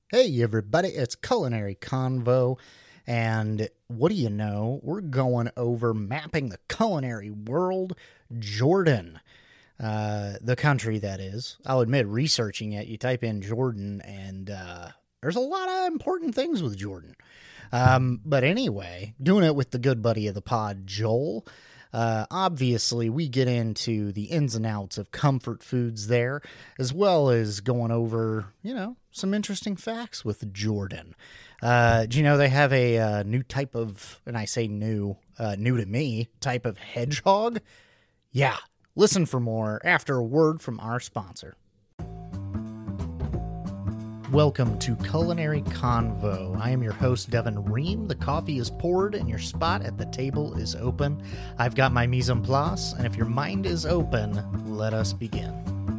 Hey everybody, it's Culinary Convo, and what do you know? We're going over mapping the culinary world, Jordan, the country that is. I'll admit, researching it, you type in Jordan, and there's a lot of important things with Jordan. But anyway, doing it with the good buddy of the pod, Joel. Obviously, we get into the ins and outs of comfort foods there, as well as going over, some interesting facts with Jordan. Do you know they have a new type of, and I say new to me, type of hedgehog? Yeah, listen for more after a word from our sponsor. Welcome to Culinary Convo. I am your host, Devin Ream. The coffee is poured and your spot at the table is open. I've got my mise en place, and if your mind is open, let us begin.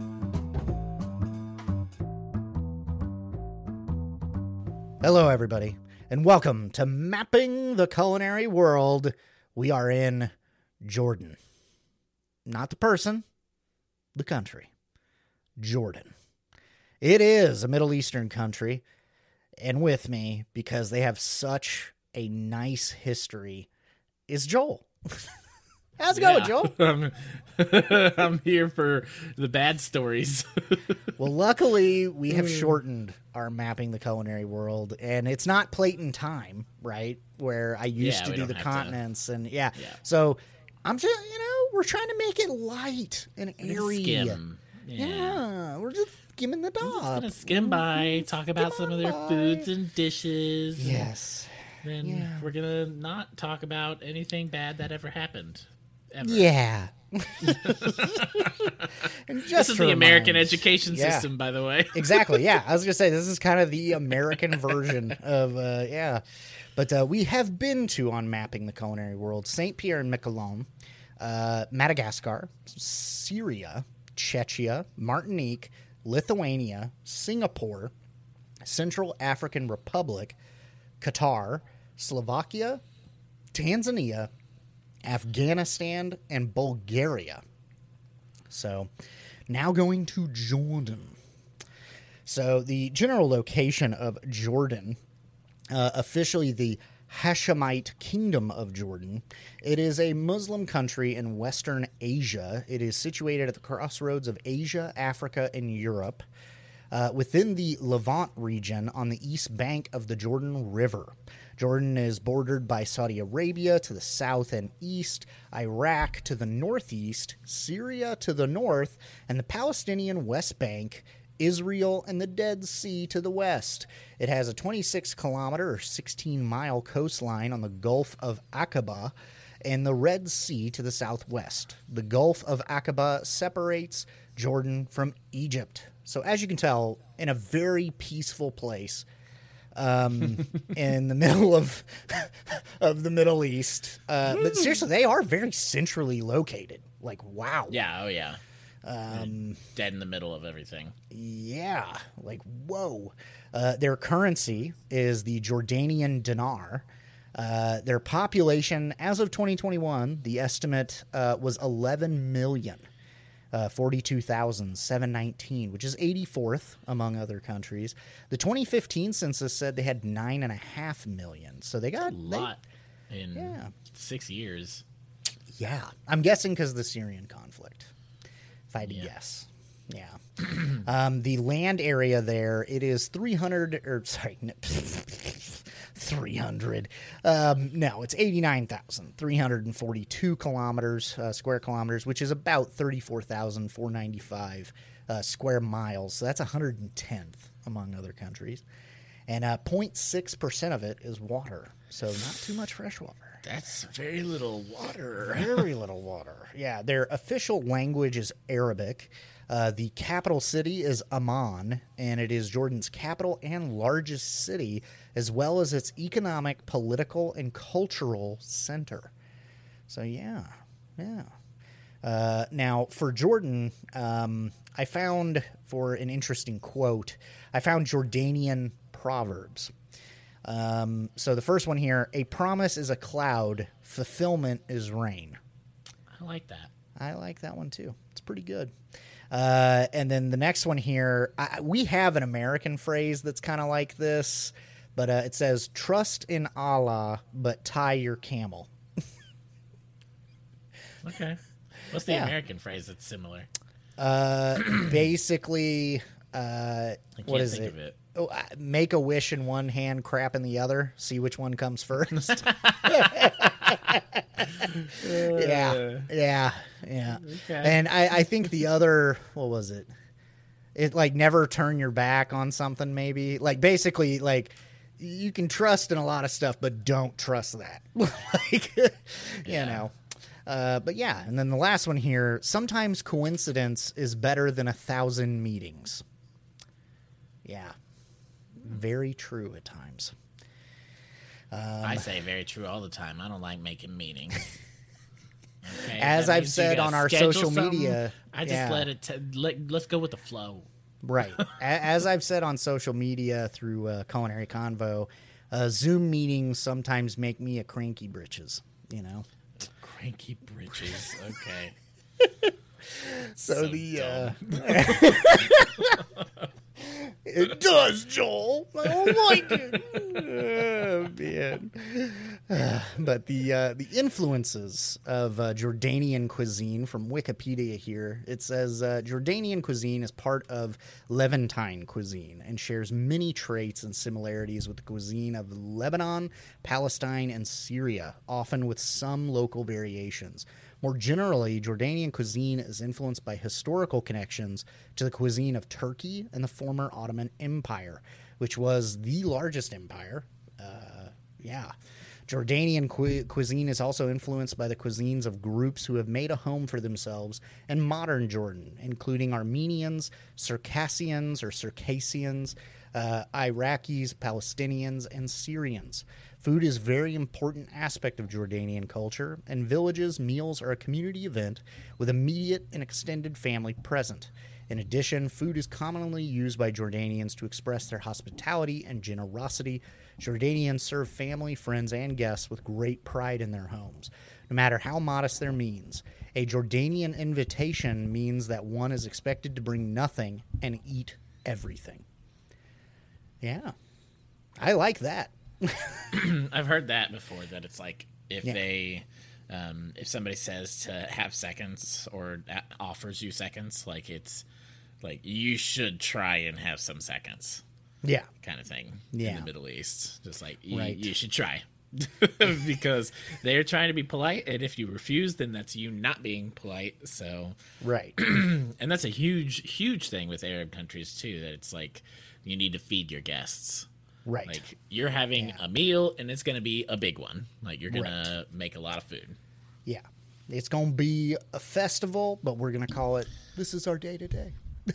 Hello, everybody, and welcome to Mapping the Culinary World. We are in Jordan. Not the person, the country. Jordan. It is a Middle Eastern country, and with me, because they have such a nice history, is Joel. How's it going, Joel? I'm here for the bad stories. Well, luckily, we have shortened our Mapping the Culinary World, and it's not plate and time, right? Where I used to do the continents, and so I'm just, we're trying to make it light and airy. Skim. Yeah, we're just skimming the top. We're just gonna skim by, talk about some of their foods and dishes. Yes. Then we're gonna not talk about anything bad that ever happened. Ever. Yeah. And just this is the American education system, by the way. Exactly. Yeah, I was gonna say this is kind of the American version of But we have been to on Mapping the Culinary World: Saint Pierre and Miquelon, Madagascar, Syria, Czechia, Martinique, Lithuania, Singapore, Central African Republic, Qatar, Slovakia, Tanzania, Afghanistan, and Bulgaria. So, now going to Jordan. So, the general location of Jordan, officially the Hashemite Kingdom of Jordan. It is a Muslim country in Western Asia. It is situated at the crossroads of Asia, Africa, and Europe, within the Levant region on the east bank of the Jordan River. Jordan is bordered by Saudi Arabia to the south and east, Iraq to the northeast, Syria to the north, and the Palestinian West Bank, Israel, and the Dead Sea to the west. It has a 26-kilometer or 16-mile coastline on the Gulf of Aqaba and the Red Sea to the southwest. The Gulf of Aqaba separates Jordan from Egypt. So as you can tell, in a very peaceful place in the middle of the Middle East. But seriously, they are very centrally located. Like, wow. Yeah, oh yeah. Dead in the middle of everything. Yeah, like, whoa. Their currency is the Jordanian dinar. Their population, as of 2021, the estimate was 11 million, 42,719, which is 84th among other countries. The 2015 census said they had 9.5 million. So they got a lot in 6 years. Yeah, I'm guessing because of the Syrian conflict. If I had to guess. Yeah. The land area there, it is 300, or sorry, 300. No, it's 89,342 kilometers, square kilometers, which is about 34,495 square miles. So that's 110th among other countries. And 0.6% of it is water. So not too much fresh water. That's very little water. Very little water. Yeah, their official language is Arabic. The capital city is Amman, and it is Jordan's capital and largest city, as well as its economic, political, and cultural center. So, yeah. Now, for Jordan, I found, for an interesting quote, I found Jordanian proverbs. So the first one here: a promise is a cloud, fulfillment is rain. I like that. I like that one too. It's pretty good. And then the next one here, we have an American phrase that's kind of like this, but it says, trust in Allah, but tie your camel. Okay. What's the American phrase that's similar? Basically, I what can't is think it? of it. Oh, make a wish in one hand, crap in the other. See which one comes first. Yeah. Okay. And I think the other, what was it? It like never turn your back on something. Maybe like basically like you can trust in a lot of stuff, but don't trust that. Like, you know. But yeah, and then the last one here. Sometimes coincidence is better than 1,000 meetings. Yeah. Very true at times. I say very true all the time. I don't like making meetings. Okay, As that I've means you said gotta on our schedule social something. media, I just let it. Let's go with the flow. Right. As I've said on social media through Culinary Convo, Zoom meetings sometimes make me a cranky britches, you know? Cranky britches. Okay. So dumb. It does, Joel. I don't like it. Oh, man. But the influences of Jordanian cuisine from Wikipedia here, it says Jordanian cuisine is part of Levantine cuisine and shares many traits and similarities with the cuisine of Lebanon, Palestine, and Syria, often with some local variations. More generally, Jordanian cuisine is influenced by historical connections to the cuisine of Turkey and the former Ottoman Empire, which was the largest empire. Jordanian cuisine is also influenced by the cuisines of groups who have made a home for themselves in modern Jordan, including Armenians, Circassians, Iraqis, Palestinians, and Syrians. Food is a very important aspect of Jordanian culture, and villages' meals are a community event with immediate and extended family present. In addition, food is commonly used by Jordanians to express their hospitality and generosity. Jordanians serve family, friends, and guests with great pride in their homes, no matter how modest their means. A Jordanian invitation means that one is expected to bring nothing and eat everything. Yeah, I like that. I've heard that before. That it's like if if somebody says to have seconds or offers you seconds, like it's like you should try and have some seconds. Yeah, kind of thing Yeah. in the Middle East. Just like Right. you should try. Because they're trying to be polite, and if you refuse, then that's you not being polite. So right. and that's a huge thing with Arab countries too, that it's like you need to feed your guests. Right. Like you're having a meal and it's going to be a big one. Like you're going to make a lot of food. Yeah. It's going to be a festival, but we're going to call it, this is our day today.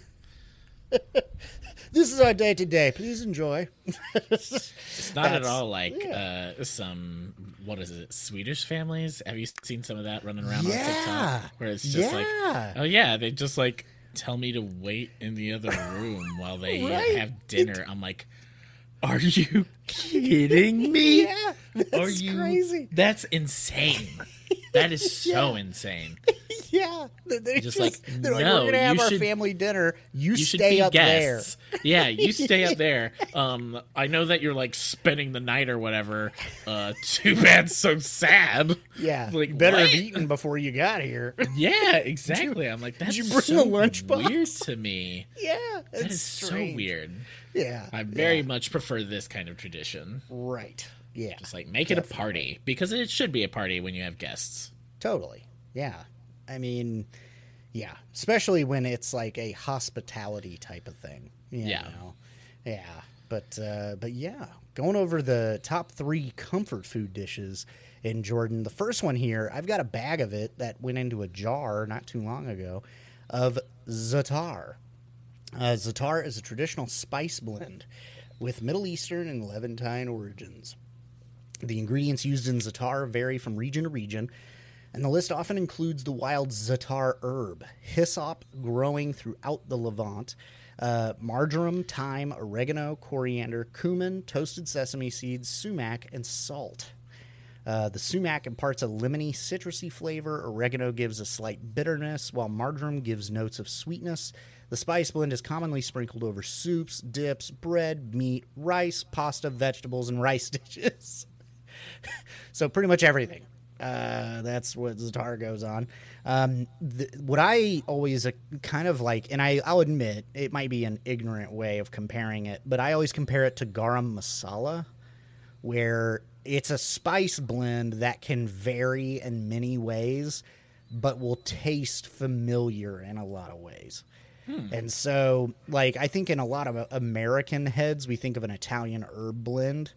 This is our day today. Please enjoy. It's not at all like some, what is it, Swedish families? Have you seen some of that running around on TikTok? Where it's just like, oh yeah, they just like tell me to wait in the other room while they have dinner. I'm like, are you kidding me? Yeah, that's crazy. That's insane. That is so insane. Yeah. They're Just like, they're like, no, we're going to have you our should- family dinner. You should stay feed up guests. there. Yeah, you stay up there. I know that you're like spending the night or whatever. Too bad, so sad. Yeah. Like, you better what? have eaten before you got here. Yeah, exactly. I'm like, that's you bring so a lunchbox? weird to me. Yeah. That is so weird. Yeah. I very much prefer this kind of tradition. Right. Yeah. Just like make it a party, because it should be a party when you have guests. Totally. Yeah. I mean, yeah. Especially when it's like a hospitality type of thing. You know? Yeah. But yeah. Going over the top 3 comfort food dishes in Jordan. The first one here, I've got a bag of it that went into a jar not too long ago of za'atar. Za'atar is a traditional spice blend with Middle Eastern and Levantine origins. The ingredients used in za'atar vary from region to region, and the list often includes the wild za'atar herb, hyssop growing throughout the Levant, marjoram, thyme, oregano, coriander, cumin, toasted sesame seeds, sumac, and salt. The sumac imparts a lemony, citrusy flavor. Oregano gives a slight bitterness, while marjoram gives notes of sweetness. The spice blend is commonly sprinkled over soups, dips, bread, meat, rice, pasta, vegetables, and rice dishes. So pretty much everything. That's what Za'atar goes on. What I always kind of like, and I'll admit it might be an ignorant way of comparing it, but I always compare it to garam masala, where it's a spice blend that can vary in many ways, but will taste familiar in a lot of ways. And so, like, I think in a lot of American heads, we think of an Italian herb blend.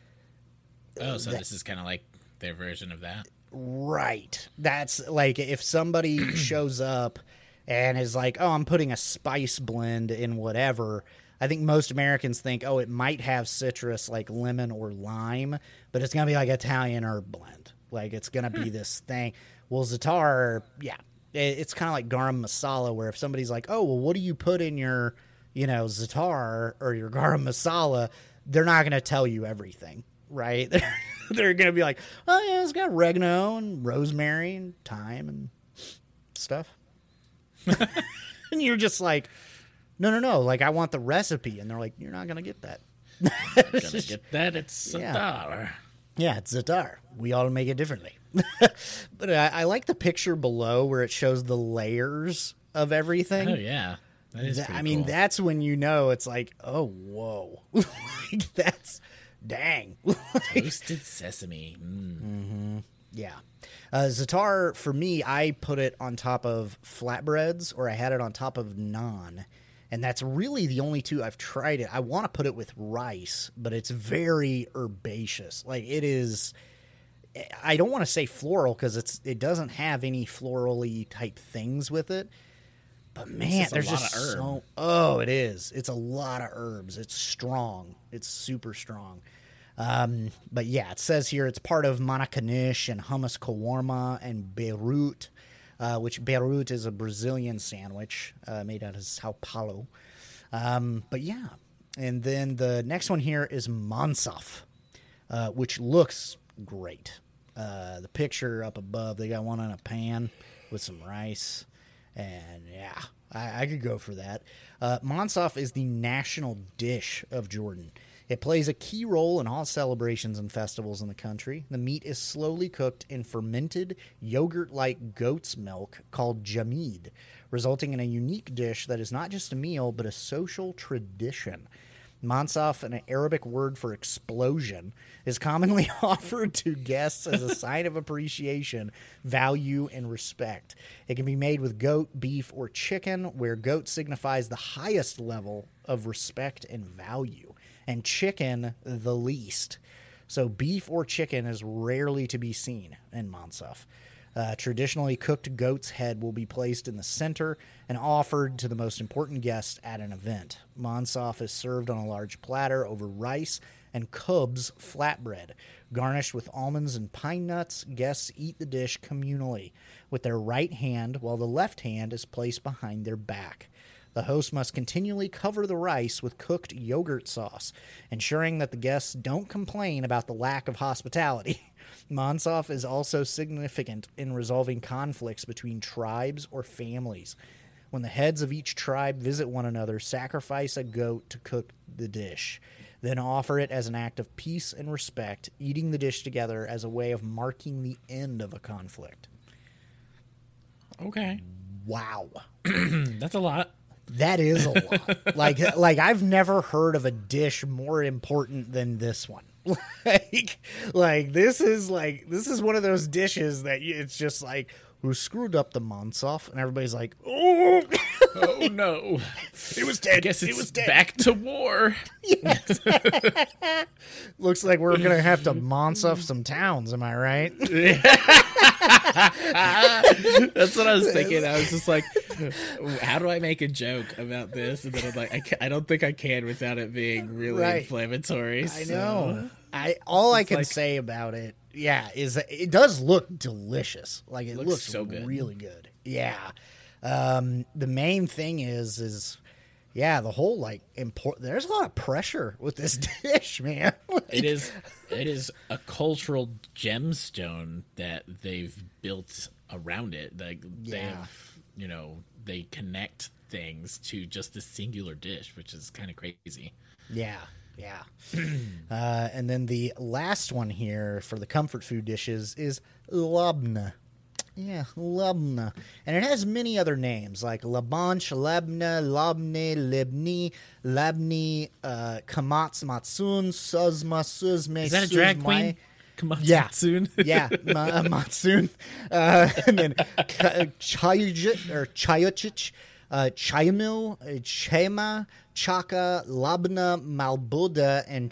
Oh, so this is kind of like their version of that? Right. That's like if somebody shows up and is like, oh, I'm putting a spice blend in whatever. I think most Americans think, oh, it might have citrus like lemon or lime, but it's going to be like Italian herb blend. Like it's going to be this thing. Well, Za'atar, yeah, it's kind of like garam masala, where if somebody's like, oh, well, what do you put in your, Za'atar or your garam masala? They're not going to tell you everything, right? They're going to be like, oh, yeah, it's got oregano and rosemary and thyme and stuff. And you're just like, no. Like, I want the recipe. And they're like, you're not going to get that. Not going to get that. It's Za'atar. Yeah, it's Za'atar. We all make it differently. But I like the picture below where it shows the layers of everything. Oh, yeah. That is pretty cool. That's when you know it's like, oh, whoa. Like, that's, dang. Toasted sesame. Mm-hmm. Yeah. Za'atar, for me, I put it on top of flatbreads, or I had it on top of naan. And that's really the only two I've tried it. I want to put it with rice, but it's very herbaceous. Like, it is, I don't want to say floral because it doesn't have any floral-y type things with it. But man, there's just so, oh, it is. It's a lot of herbs. It's strong. It's super strong. But yeah, it says here it's part of Manakanish and hummus kawarma and Beirut, which Beirut is a Brazilian sandwich made out of Sao Paulo. But yeah, and then the next one here is Mansaf, which looks great. The picture up above, they got one in a pan with some rice. And yeah, I could go for that. Mansaf is the national dish of Jordan. It plays a key role in all celebrations and festivals in the country. The meat is slowly cooked in fermented, yogurt-like goat's milk called jamid, resulting in a unique dish that is not just a meal, but a social tradition. Mansaf, an Arabic word for explosion, is commonly offered to guests as a sign of appreciation, value, and respect. It can be made with goat, beef, or chicken, where goat signifies the highest level of respect and value, and chicken the least. So beef or chicken is rarely to be seen in Mansaf. Traditionally cooked goat's head will be placed in the center and offered to the most important guests at an event. Mansaf is served on a large platter over rice and khubz flatbread. Garnished with almonds and pine nuts, guests eat the dish communally with their right hand while the left hand is placed behind their back. The host must continually cover the rice with cooked yogurt sauce, ensuring that the guests don't complain about the lack of hospitality. Mansaf is also significant in resolving conflicts between tribes or families. When the heads of each tribe visit one another, sacrifice a goat to cook the dish, then offer it as an act of peace and respect, eating the dish together as a way of marking the end of a conflict. Okay. Wow. That's a lot. That is a lot. Like I've never heard of a dish more important than this one. This is one of those dishes that it's just like, who screwed up the Mansaf, and everybody's like, oh, oh no, it was dead. I guess it was dead. Back to war. Yes. Looks like we're gonna have to Mansaf some towns. Am I right? That's what I was thinking. I was just like, how do I make a joke about this? And then I'm like, I don't think I can without it being really inflammatory. I know. All I can say about it, is that it does look delicious. Like it looks so good. Really good. Yeah. The main thing is Yeah, the whole like there's a lot of pressure with this dish, man. Like, it is a cultural gemstone that they've built around it. Like they have, they connect things to just a singular dish, which is kind of crazy. Yeah. And then the last one here for the comfort food dishes is labna. Yeah, labna. And it has many other names like labanch, labna, labne, libni, labni, kamatz, matsun, suzma, suzme, Is that a drag queen? Matsun. Yeah, matsun. And then chayuchich, or chayochich, chayamil, chema, chaka, labna, malbuda, and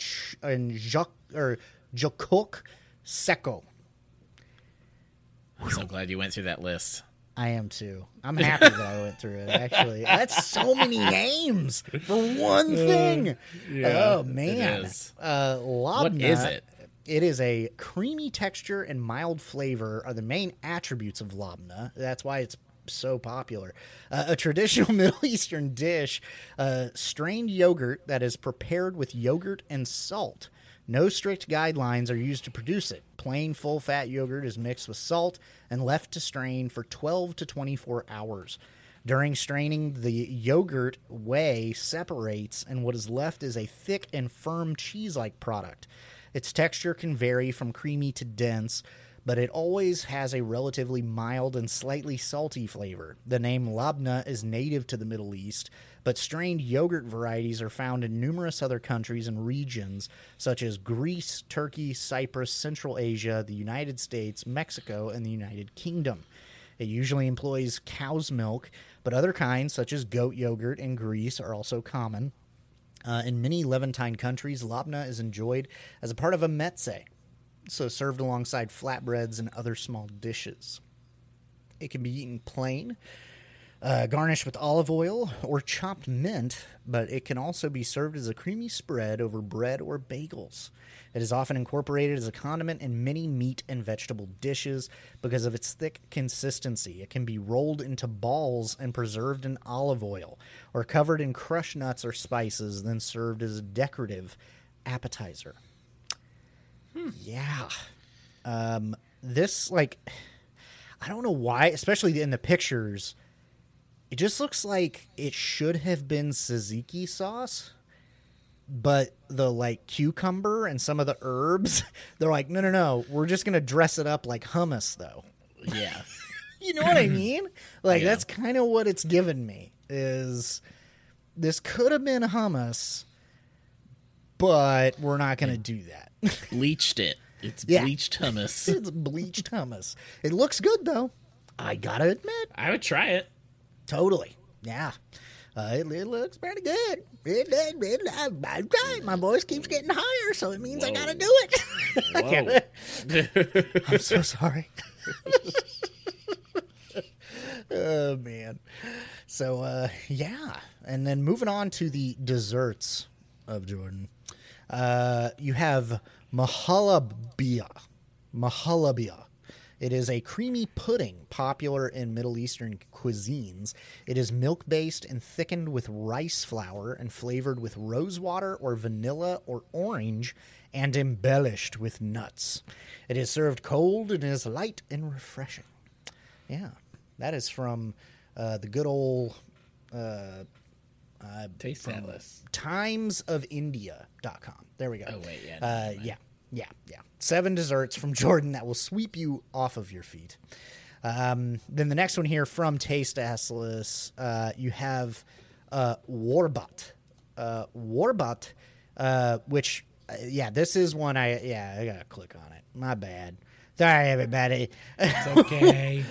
jokok seko. I'm so glad you went through that list. I am too. I'm happy that I went through it, actually. That's so many names for one thing. Yeah, oh, man. It is. Labna, what is it? It is a creamy texture and mild flavor are the main attributes of labna. That's why it's so popular. A traditional Middle Eastern dish, strained yogurt that is prepared with yogurt and salt. No strict guidelines are used to produce it. Plain full-fat yogurt is mixed with salt and left to strain for 12 to 24 hours. During straining, the yogurt whey separates, and what is left is a thick and firm cheese-like product. Its texture can vary from creamy to dense, but it always has a relatively mild and slightly salty flavor. The name labna is native to the Middle East, but strained yogurt varieties are found in numerous other countries and regions, such as Greece, Turkey, Cyprus, Central Asia, the United States, Mexico, and the United Kingdom. It usually employs cow's milk, but other kinds, such as goat yogurt in Greece, are also common. In many Levantine countries, labna is enjoyed as a part of a meze, so served alongside flatbreads and other small dishes. It can be eaten plain, garnished with olive oil or chopped mint, but it can also be served as a creamy spread over bread or bagels. It is often incorporated as a condiment in many meat and vegetable dishes because of its thick consistency. It can be rolled into balls and preserved in olive oil, or covered in crushed nuts or spices, then served as a decorative appetizer. Yeah. This, like, I don't know why, especially in the pictures, it just looks like it should have been tzatziki sauce, but the, like, cucumber and some of the herbs, they're like, no, we're just going to dress it up like hummus, though. Yeah. You know what I mean? Like, Yeah. that's kind of what it's given me, is this could have been hummus, but we're not going to do that. Bleached it. It's Yeah. bleached hummus. It's bleached hummus. It looks good, though. I gotta admit. I would try it. Totally. Yeah. It looks pretty good. I'm trying. My voice keeps getting higher, so it means I gotta do it. I'm so sorry. Oh, man. So, yeah. And then moving on to the desserts of Jordan. You have mahalabia. It is a creamy pudding popular in Middle Eastern cuisines. It is milk-based and thickened with rice flour and flavored with rosewater or vanilla or orange and embellished with nuts. It is served cold and is light and refreshing. Yeah, that is from the good old... Taste Atlas. timesofindia.com. There we go. Oh, wait, yeah. Yeah. 7 desserts from Jordan that will sweep you off of your feet. Then the next one here from Taste Atlas, you have Warbat. Warbat, which, this is one I gotta click on it. My bad. Sorry, everybody. It's okay.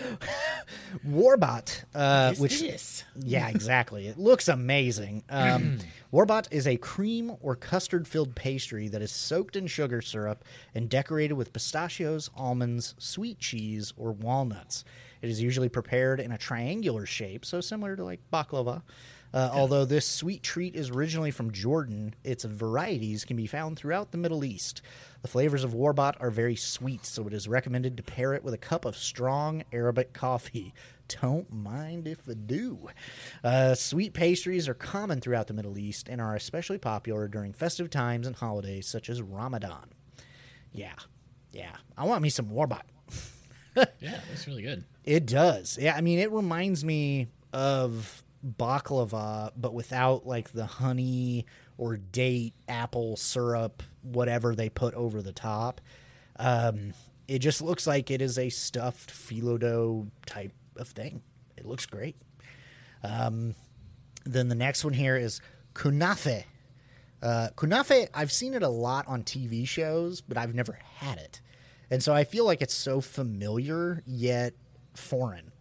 Warbat, which this? Yeah, exactly. It looks amazing. Warbat is a cream or custard-filled pastry that is soaked in sugar syrup and decorated with pistachios, almonds, sweet cheese, or walnuts. It is usually prepared in a triangular shape, so similar to like baklava. Although this sweet treat is originally from Jordan, its varieties can be found throughout the Middle East. The flavors of Warbat are very sweet, so it is recommended to pair it with a cup of strong Arabic coffee. Don't mind if I do. Sweet pastries are common throughout the Middle East and are especially popular during festive times and holidays such as Ramadan. Yeah. I want me some Warbat. Yeah, that's really good. It does. Yeah, I mean, it reminds me of baklava, but without like the honey or date, apple syrup, whatever they put over the top. It just looks like it is a stuffed phyllo dough type of thing. It looks great. Then the next one here is kunafe. Kunafe, I've seen it a lot on TV shows, but I've never had it. And so I feel like it's so familiar, yet foreign.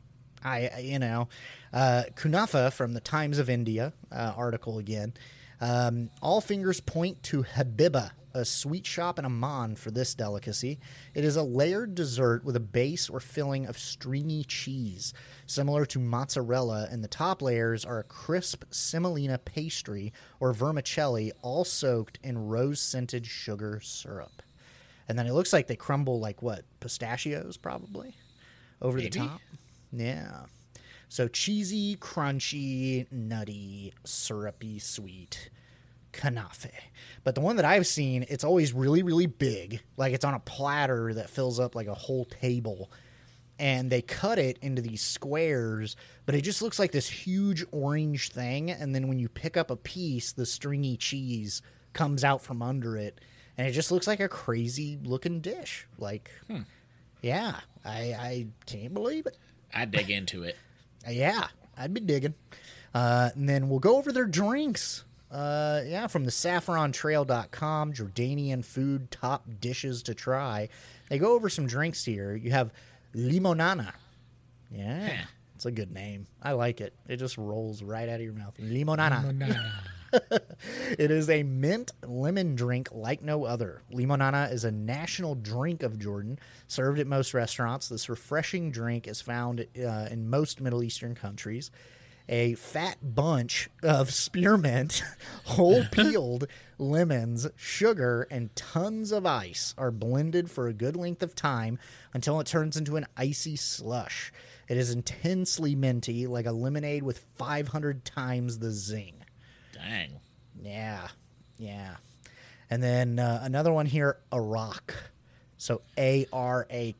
Kunafa from the Times of India article again. All fingers point to Habiba, a sweet shop in Amman for this delicacy. It is a layered dessert with a base or filling of stringy cheese, similar to mozzarella, and the top layers are a crisp semolina pastry or vermicelli, all soaked in rose-scented sugar syrup. And then it looks like they crumble like what? Pistachios, probably? Over Maybe. The top? Yeah. So cheesy, crunchy, nutty, syrupy, sweet kanafe. But the one that I've seen, it's always really, really big. Like it's on a platter that fills up like a whole table. And they cut it into these squares, but it just looks like this huge orange thing. And then when you pick up a piece, the stringy cheese comes out from under it. And it just looks like a crazy looking dish. Like, yeah, I can't believe it. I'd dig into it. Yeah, I'd be digging. And then we'll go over their drinks. From the saffrontrail.com, Jordanian food top dishes to try. They go over some drinks here. You have limonana. Yeah, it's a good name. I like it. It just rolls right out of your mouth. Limonana. It is a mint lemon drink like no other. Limonana is a national drink of Jordan, served at most restaurants. This refreshing drink is found in most Middle Eastern countries. A fat bunch of spearmint, whole peeled lemons, sugar, and tons of ice are blended for a good length of time until it turns into an icy slush. It is intensely minty, like a lemonade with 500 times the zing. Dang. Yeah. And then another one here, Arak. So A-R-A-K.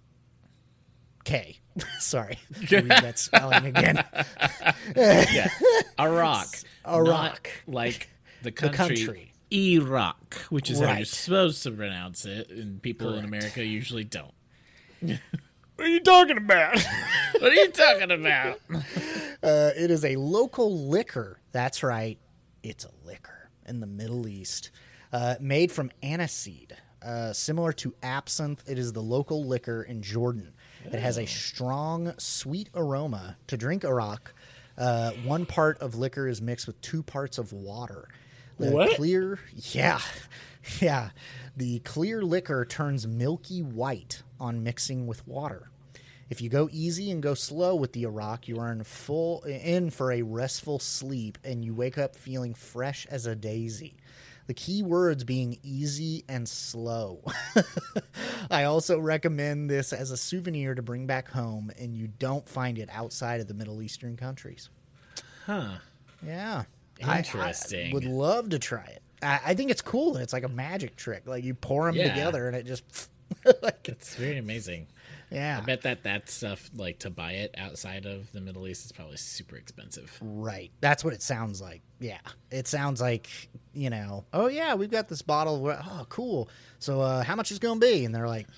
Sorry. Read that spelling again. Yeah. Arak. Arak. Like the country. Iraq, which is how you're supposed to pronounce it, and people in America usually don't. What are you talking about? What are you talking about? It is a local liquor. That's right. It's a liquor in the Middle East. Made from aniseed. Similar to absinthe, it is the local liquor in Jordan. It has a strong, sweet aroma. To drink Arak, 1 part of liquor is mixed with 2 parts of water. What? Yeah. The clear liquor turns milky white on mixing with water. If you go easy and go slow with the Arak, you are in for a restful sleep, and you wake up feeling fresh as a daisy. The key words being easy and slow. I also recommend this as a souvenir to bring back home, and you don't find it outside of the Middle Eastern countries. Huh. Yeah. Interesting. I would love to try it. I think it's cool. It's like a magic trick. Like you pour them together, and it just... It's very amazing. Yeah. I bet that stuff, like to buy it outside of the Middle East, is probably super expensive. Right. That's what it sounds like. Yeah. It sounds like, oh yeah, we've got this bottle. Oh, cool. So how much is going to be? And they're like,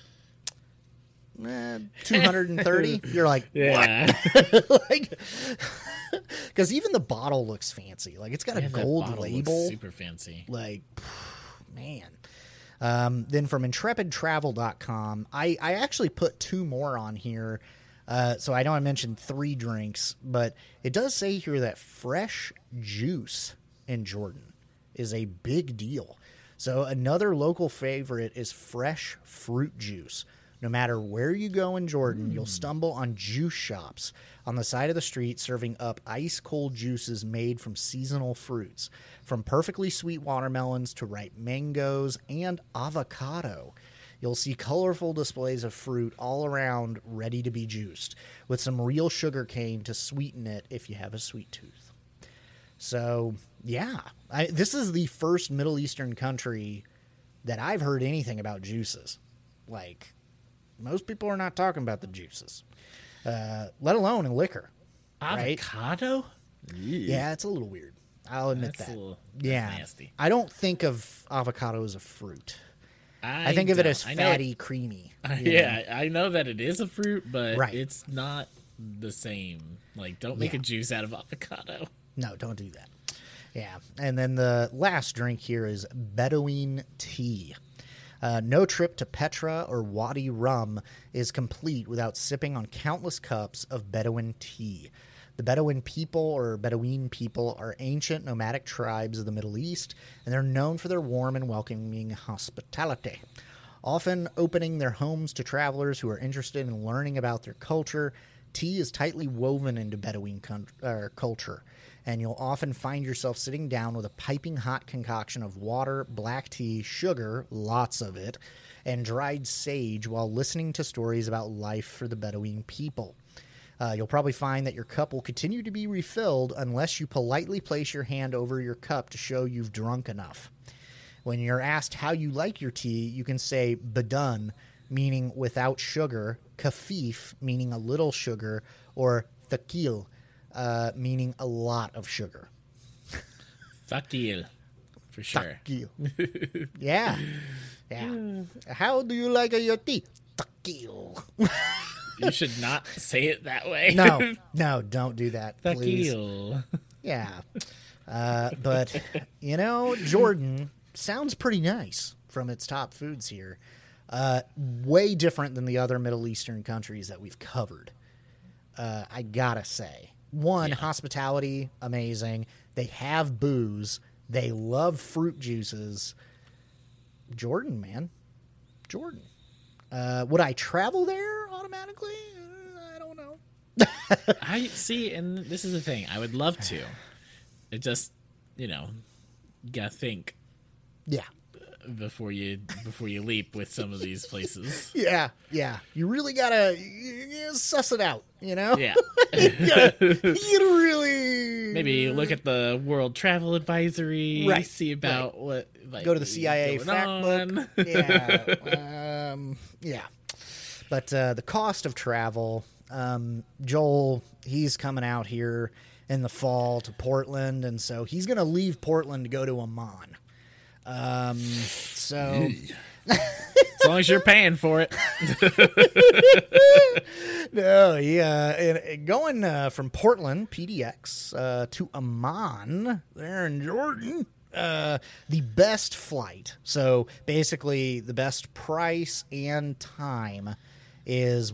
230. You're like, yeah. Like, because even the bottle looks fancy. Like it's got a gold label. Super fancy. Like, man. Then from intrepidtravel.com, I actually put 2 more on here. So I know I mentioned 3 drinks, but it does say here that fresh juice in Jordan is a big deal. So another local favorite is fresh fruit juice. No matter where you go in Jordan, you'll stumble on juice shops on the side of the street serving up ice-cold juices made from seasonal fruits, from perfectly sweet watermelons to ripe mangoes and avocado. You'll see colorful displays of fruit all around ready to be juiced, with some real sugar cane to sweeten it if you have a sweet tooth. So, yeah, this is the first Middle Eastern country that I've heard anything about juices. Like, most people are not talking about the juices, let alone in liquor. Avocado? Right? Yeah, it's a little weird. I'll admit that. That's nasty. I don't think of avocado as a fruit. I think of it as fatty, creamy. Yeah, I know that it is a fruit, but it's not the same. Like, don't make a juice out of avocado. No, don't do that. Yeah, and then the last drink here is Bedouin tea. No trip to Petra or Wadi Rum is complete without sipping on countless cups of Bedouin tea. The Bedouin people are ancient nomadic tribes of the Middle East, and they're known for their warm and welcoming hospitality. Often opening their homes to travelers who are interested in learning about their culture, tea is tightly woven into Bedouin culture, and you'll often find yourself sitting down with a piping hot concoction of water, black tea, sugar, lots of it, and dried sage while listening to stories about life for the Bedouin people. You'll probably find that your cup will continue to be refilled unless you politely place your hand over your cup to show you've drunk enough. When you're asked how you like your tea, you can say badun, meaning without sugar, kafif, meaning a little sugar, or thaqil, meaning a lot of sugar. Thaqil, for sure. Thaqil. Yeah. How do you like your tea? Thaqil. You should not say it that way. No, don't do that, please. Yeah. But, Jordan sounds pretty nice from its top foods here. Way different than the other Middle Eastern countries that we've covered. I gotta say. One, hospitality, amazing. They have booze. They love fruit juices. Jordan, man. Jordan. Would I travel there automatically? I don't know. I see, and this is the thing. I would love to. It just, gotta think. Yeah. Before you leap with some of these places. Yeah. You really gotta suss it out, Yeah. you gotta really maybe look at the World Travel Advisory. Right. See about what. Go to the CIA fact book. Yeah. Yeah. But the cost of travel. Joel, he's coming out here in the fall to Portland, and so he's gonna leave Portland to go to Amman. So as long as you're paying for it. No, yeah. And going from Portland, PDX, to Amman, there in Jordan, the best flight. So basically the best price and time is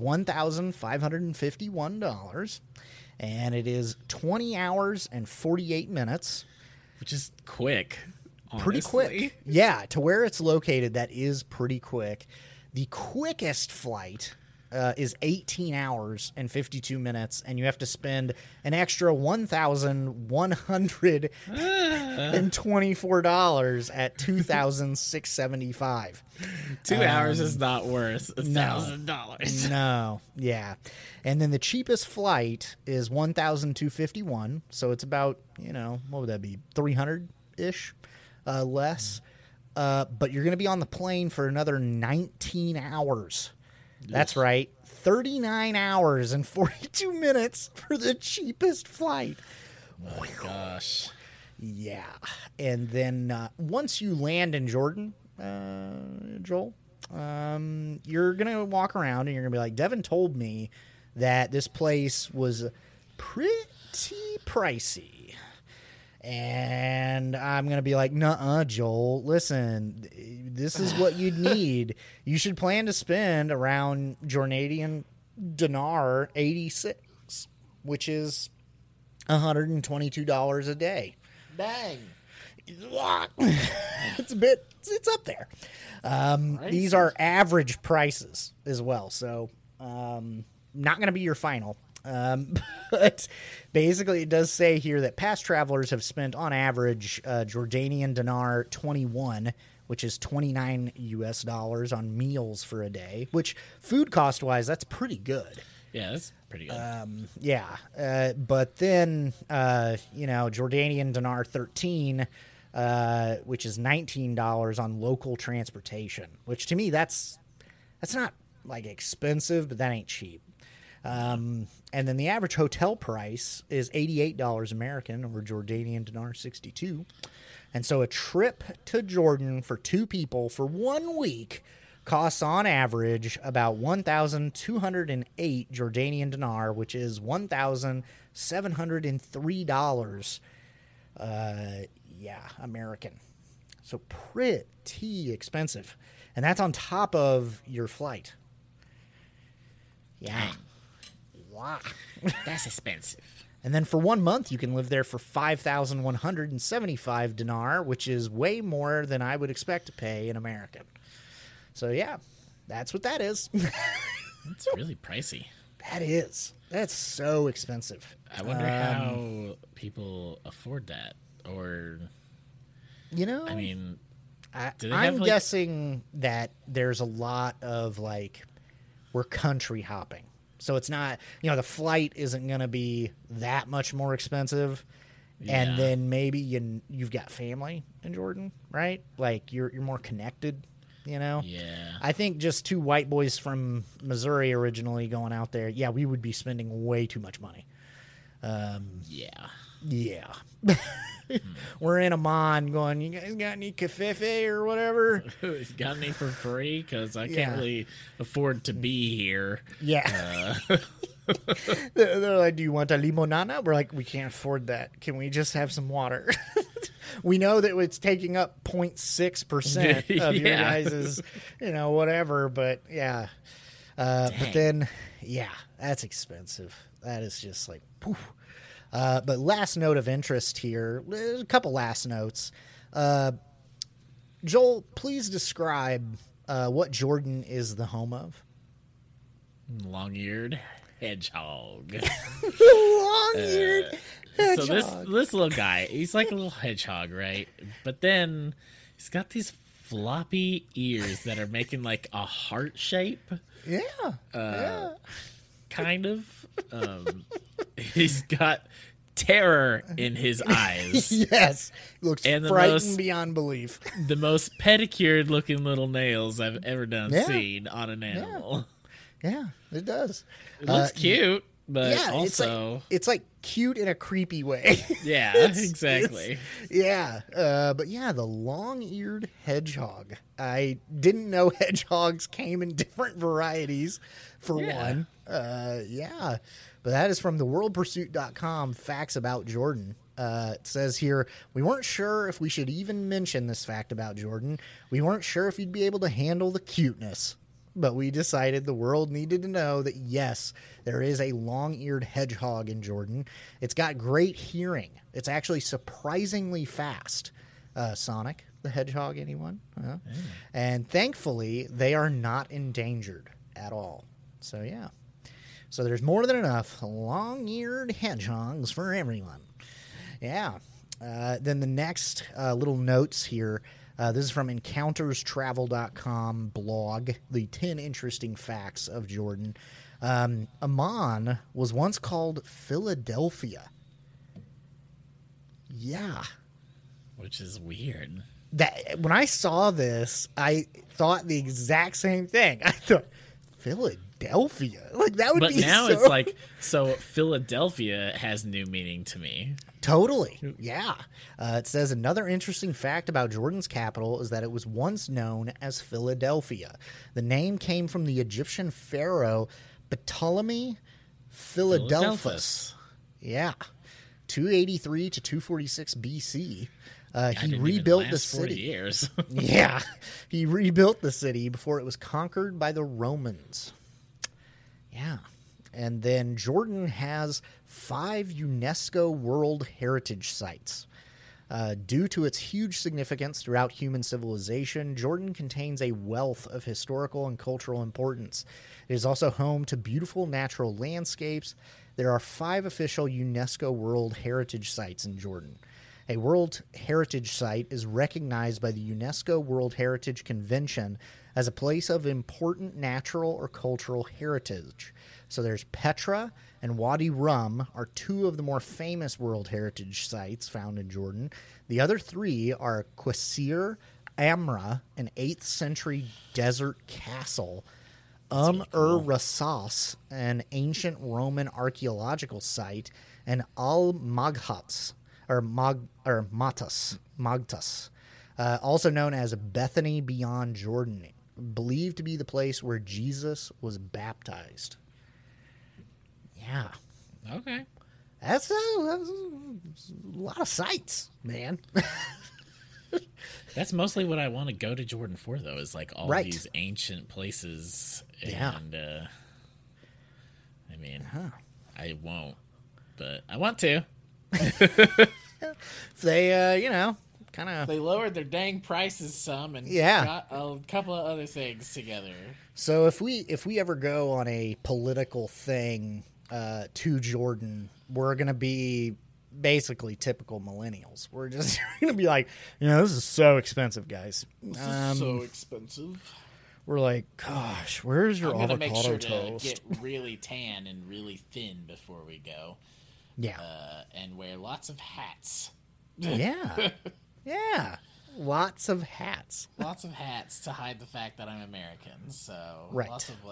$1,551, and it is 20 hours and 48 minutes. Which is quick. Pretty quick. Yeah, to where it's located, that is pretty quick. The quickest flight is 18 hours and 52 minutes, and you have to spend an extra $1,124 at $2,675. 2 hours is not worth $1,000. No, yeah. And then the cheapest flight is $1,251, so it's about, what would that be, 300-ish? Less, but you're going to be on the plane for another 19 hours. Yes. That's right, 39 hours and 42 minutes for the cheapest flight. Oh my gosh. Yeah, and then once you land in Jordan, Joel, you're going to walk around and you're going to be like, Devin told me that this place was pretty pricey. And I'm going to be like, nuh-uh, Joel, listen, this is what you'd need. You should plan to spend around Jordanian dinar 86, which is $122 a day. Dang. It's a bit it's up there. These are average prices as well, so not going to be your final. But basically, it does say here that past travelers have spent on average Jordanian dinar 21, which is $29 on meals for a day. Which food cost wise, that's pretty good. Yeah, that's pretty good. But then Jordanian dinar 13. Which is $19 on local transportation, which to me that's not like expensive, but that ain't cheap. And then the average hotel price is $88 American, or Jordanian dinar 62. And so a trip to Jordan for two people for 1 week costs on average about 1,208 Jordanian dinar, which is $1,703. American. So pretty expensive. And that's on top of your flight. Yeah. Wow. That's expensive. And then for 1 month, you can live there for 5,175 dinar, which is way more than I would expect to pay in American. So, yeah, that's what that is. It's really pricey. That is. That's so expensive. I wonder how people afford that. Or, I mean, I'm guessing that there's a lot of we're country hopping. So it's not, the flight isn't going to be that much more expensive. Yeah. And then maybe you've got family in Jordan, right? Like you're more connected, Yeah. I think just two white boys from Missouri originally going out there, we would be spending way too much money. Yeah. We're in Amman going, you guys got any kafefe or whatever? Got any for free? Because I can't really afford to be here. Yeah. They're like, do you want a limonada? We're like, we can't afford that. Can we just have some water? We know that it's taking up 0.6% of your guys' whatever. But, yeah. But then, that's expensive. That is just like, poof. But last note of interest here, a couple last notes. Joel, please describe what Jordan is the home of. Long-eared hedgehog. Long-eared hedgehog. So this little guy, he's like a little hedgehog, right? But then he's got these floppy ears that are making like a heart shape. Yeah. Kind of. He's got terror in his eyes. Yes. Looks frightened beyond belief. The most pedicured looking little nails I've ever seen on an animal. Yeah, it does. It looks cute, but also... It's like cute in a creepy way. Yeah, exactly. But the long-eared hedgehog. I didn't know hedgehogs came in different varieties, for one. But that is from theworldpursuit.com, facts about Jordan. It says here, we weren't sure if we should even mention this fact about Jordan. We weren't sure if he'd be able to handle the cuteness. But we decided the world needed to know that, yes, there is a long-eared hedgehog in Jordan. It's got great hearing. It's actually surprisingly fast. Sonic the Hedgehog, anyone? And thankfully, they are not endangered at all. So, yeah. So there's more than enough long-eared hedgehogs for everyone. Yeah. Then the next little notes here. This is from EncountersTravel.com blog, the 10 interesting facts of Jordan. Amman was once called Philadelphia. Yeah. Which is weird. That when I saw this, I thought the exact same thing. I thought, Philadelphia? Like, that would be But now so... it's like, so Philadelphia has new meaning to me. Totally. Yeah. It says another interesting fact about Jordan's capital is that it was once known as Philadelphia. The name came from the Egyptian pharaoh Ptolemy Philadelphus. Yeah. 283 to 246 BC. He rebuilt the city. 40 years. Yeah. He rebuilt the city before it was conquered by the Romans. Yeah. And then Jordan has 5 UNESCO World Heritage Sites. Due to its huge significance throughout human civilization, Jordan contains a wealth of historical and cultural importance. It is also home to beautiful natural landscapes. There are 5 official UNESCO World Heritage Sites in Jordan. A World Heritage Site is recognized by the UNESCO World Heritage Convention as a place of important natural or cultural heritage. So there's Petra and Wadi Rum are 2 of the more famous World Heritage Sites found in Jordan. The other 3 are Qasr Amra, an 8th century desert castle, Rasas, an ancient Roman archaeological site, and Al-Maghtas, Magtas, also known as Bethany beyond Jordan, believed to be the place where Jesus was baptized. Yeah. Okay. That's a lot of sites, man. That's mostly what I want to go to Jordan for, though, is like all these ancient places. And, I mean, I won't, but I want to. They, kind of... They lowered their dang prices some and got a couple of other things together. So if we ever go on a political thing to Jordan, we're going to be basically typical millennials. We're just going to be like, this is so expensive, guys. This is so expensive. We're like, gosh, where's your avocado make sure toast? To get really tan and really thin before we go. Yeah. And wear lots of hats. Yeah. Yeah. Lots of hats. Lots of hats to hide the fact that I'm American. So lots of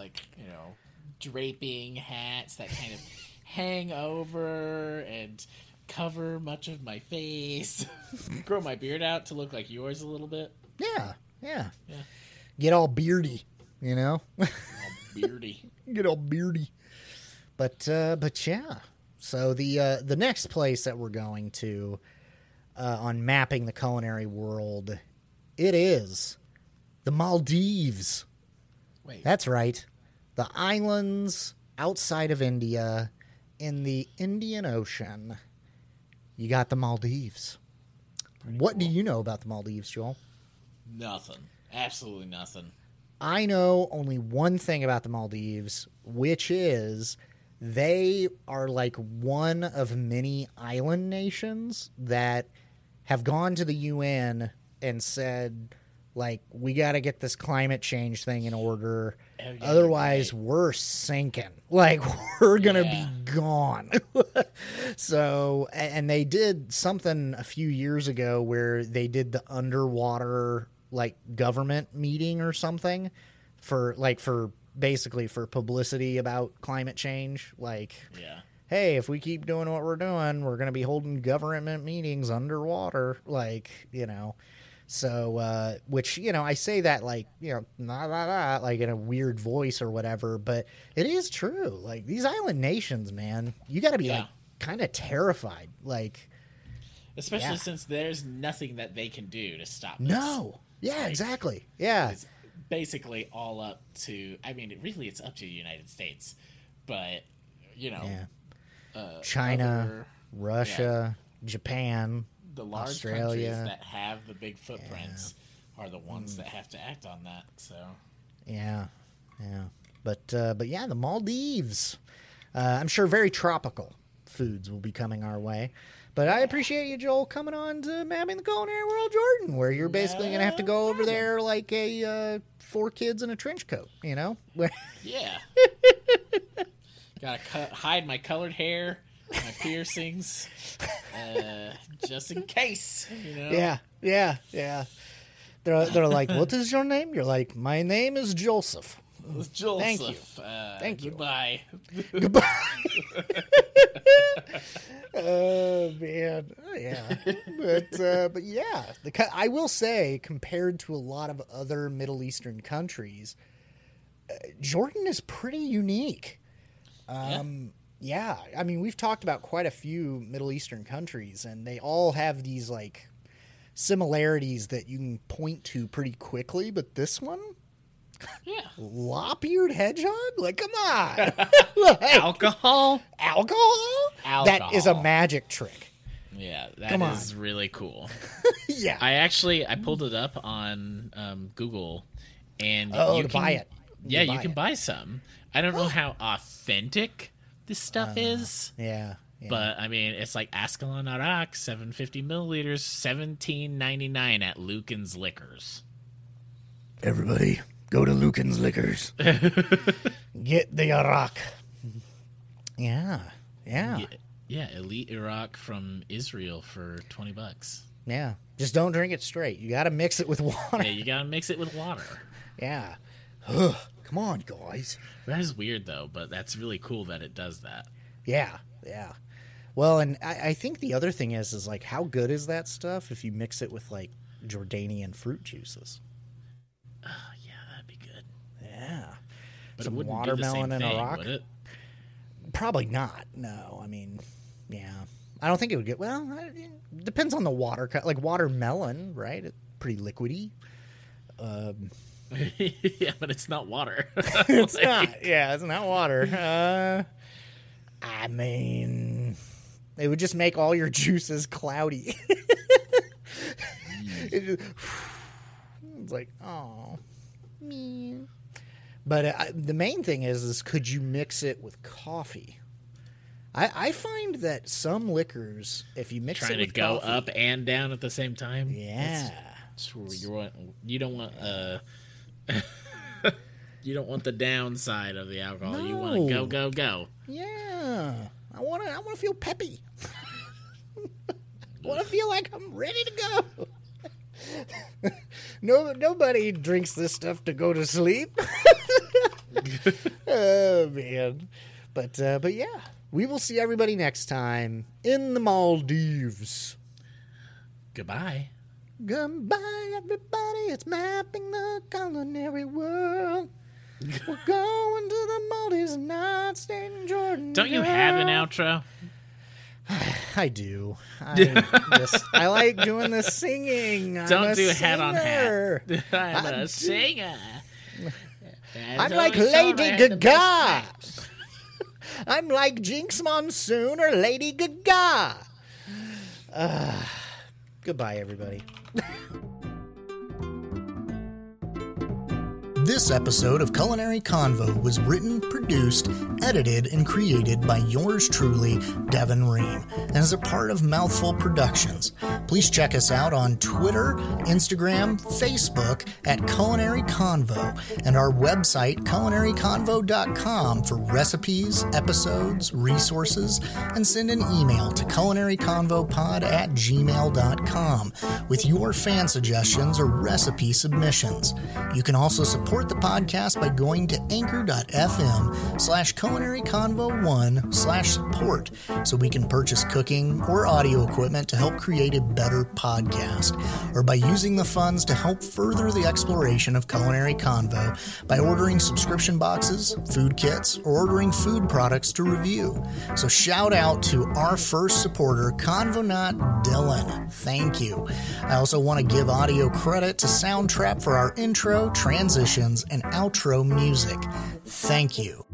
draping hats that kind of hang over and cover much of my face. Grow my beard out to look like yours a little bit. Yeah. Get all beardy, All beardy. Get all beardy. But yeah. So the next place that we're going to on mapping the culinary world, it is the Maldives. Wait. That's right. The islands outside of India in the Indian Ocean. You got the Maldives. What do you know about the Maldives, Joel? Nothing. Absolutely nothing. I know only one thing about the Maldives, which is they are like one of many island nations that have gone to the UN and said, like, we got to get this climate change thing in order. Otherwise, we're sinking. Like, we're going to be gone. So, and they did something a few years ago where they did the underwater, like, government meeting or something for basically for publicity about climate change. Like, hey, if we keep doing what we're doing, we're going to be holding government meetings underwater. Like, So, which, I say that like, like in a weird voice or whatever, but it is true. Like, these island nations, man, you got to be like kind of terrified. Like, especially since there's nothing that they can do to stop this. No. Yeah, exactly. Yeah. It's basically all up to, it's up to the United States, but, China, Russia, Japan, the large Australia, countries that have the big footprints are the ones that have to act on that. So but the Maldives, I'm sure very tropical foods will be coming our way. But I appreciate you, Joel, coming on to Mapping the Culinary World, Jordan, where you're basically going to have to go over there like a 4 kids in a trench coat, Yeah. Gotta hide my colored hair, my piercings, just in case, Yeah. They're like, what is your name? You're like, my name is Joseph. Joseph. Thank you. Thank you. Goodbye. Goodbye. Oh, man. Yeah. But yeah, I will say, compared to a lot of other Middle Eastern countries, Jordan is pretty unique. Yeah. I mean, we've talked about quite a few Middle Eastern countries, and they all have these, like, similarities that you can point to pretty quickly, but this one? Yeah. Lop-eared hedgehog? Like, come on. Alcohol? Alcohol? That is a magic trick. Yeah, that is really cool. Yeah. I pulled it up on Google, and you can buy it. You can buy some. I don't know how authentic this stuff is. Yeah. But I mean, it's like Ascalon Arak, 750 milliliters, $17.99 at Lucan's Liquors. Everybody, go to Lucan's Liquors. Get the Arak. Yeah. Yeah, Elite Iraq from Israel for $20. Yeah. Just don't drink it straight. You got to mix it with water. Yeah, you got to mix it with water. Yeah. Ugh, come on, guys. That is weird, though, but that's really cool that it does that. Yeah. Well, and I think the other thing is like, how good is that stuff if you mix it with, like, Jordanian fruit juices? Yeah, that'd be good. Yeah. But some it wouldn't watermelon do the same and thing, a rock? would it? Probably not. No, I mean, yeah. I don't think it would get, well, it depends on the water. Like watermelon, right? It's pretty liquidy. Yeah, but it's not water. It's not. Yeah, it's not water. I mean, it would just make all your juices cloudy. It's like, oh, me. But the main thing is could you mix it with coffee? I find that some liquors, if you mix it with go coffee, up and down at the same time. Yeah, you don't want you don't want the downside of the alcohol. No. You want to go. Yeah, I want to feel peppy. I want to feel like I'm ready to go. Nobody drinks this stuff to go to sleep. Oh man, but yeah, we will see everybody next time in the Maldives. Goodbye. Goodbye, everybody. It's mapping the culinary world. We're going to the Maldives and not staying in Jordan. Don't you have an outro? I do. I like doing the singing. Don't do hat on hat. I'm a singer. I'm like Lady Gaga. I'm like Jinx Monsoon or Lady Gaga. Goodbye, everybody. This episode of Culinary Convo was written, produced, edited, and created by yours truly, Devin Ream, and is a part of Mouthful Productions. Please check us out on Twitter, Instagram, Facebook at Culinary Convo, and our website, culinaryconvo.com, for recipes, episodes, resources, and send an email to culinaryconvopod@gmail.com with your fan suggestions or recipe submissions. You can also support the podcast by going to anchor.fm/culinaryconvo1/support so we can purchase cooking or audio equipment to help create a better podcast, or by using the funds to help further the exploration of Culinary Convo by ordering subscription boxes, food kits, or ordering food products to review. So shout out to our first supporter, Convonaut Dylan. Thank you. I also want to give audio credit to Soundtrap for our intro, transitions, and outro music. Thank you.